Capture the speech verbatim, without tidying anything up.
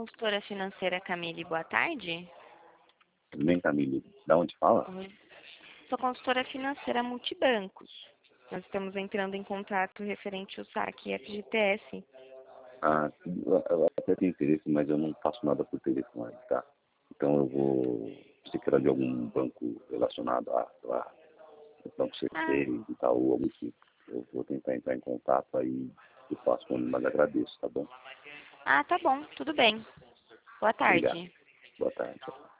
consultora financeira Camille, boa tarde. Tudo bem, Camille? Da onde fala? Oi. Sou consultora financeira multibancos. Nós estamos entrando em contato referente ao saque F G T S. Ah, eu eu até tenho interesse, mas eu não faço nada por telefone, tá? Então eu vou... Se quer de algum banco relacionado a, a Banco Ah, C C, Itaú, algum tipo, eu vou tentar entrar em contato aí e faço quando, mas agradeço, tá bom? ah, tá bom, tudo bem. Boa Obrigado. tarde. Boa tarde.